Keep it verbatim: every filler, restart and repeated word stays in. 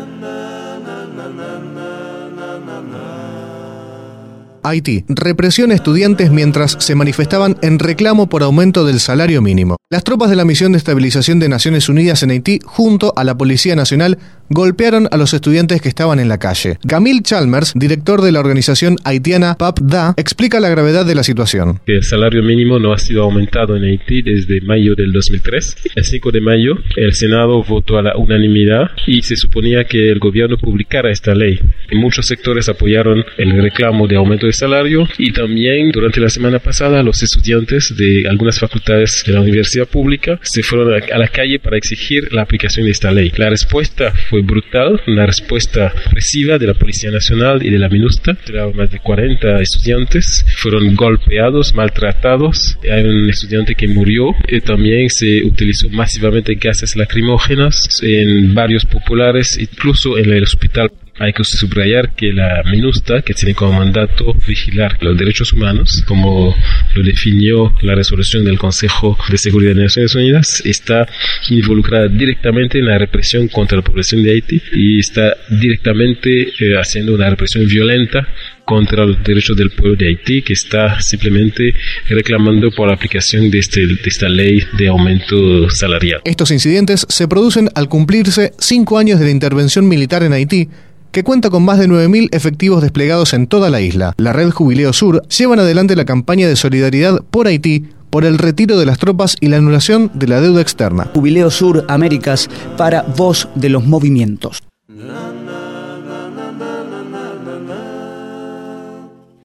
Haití. Represión a estudiantes mientras se manifestaban en reclamo por aumento del salario mínimo. Las tropas de la Misión de Estabilización de Naciones Unidas en Haití, junto a la Policía Nacional, golpearon a los estudiantes que estaban en la calle. Camille Chalmers, director de la organización haitiana P A P D A, explica la gravedad de la situación. El salario mínimo no ha sido aumentado en Haití desde mayo del dos mil tres. El cinco de mayo, el Senado votó a la unanimidad y se suponía que el gobierno publicara esta ley. Y muchos sectores apoyaron el reclamo de aumento de salario, y también durante la semana pasada los estudiantes de algunas facultades de la universidad pública se fueron a la calle para exigir la aplicación de esta ley. La respuesta fue brutal, una respuesta represiva de la Policía Nacional y de la MINUSTA. Más de cuarenta estudiantes fueron golpeados, maltratados. Hay un estudiante que murió. Y también se utilizó masivamente gases lacrimógenos en barrios populares, incluso en el hospital. Hay que subrayar que la MINUSTA, que tiene como mandato vigilar los derechos humanos, como lo definió la resolución del Consejo de Seguridad de Naciones Unidas, está involucrada directamente en la represión contra la población de Haití y está directamente eh, haciendo una represión violenta contra los derechos del pueblo de Haití, que está simplemente reclamando por la aplicación de, este, de esta ley de aumento salarial. Estos incidentes se producen al cumplirse cinco años de la intervención militar en Haití, que cuenta con más de nueve mil efectivos desplegados en toda la isla. La Red Jubileo Sur llevan adelante la campaña de solidaridad por Haití por el retiro de las tropas y la anulación de la deuda externa. Jubileo Sur Américas para Voz de los Movimientos.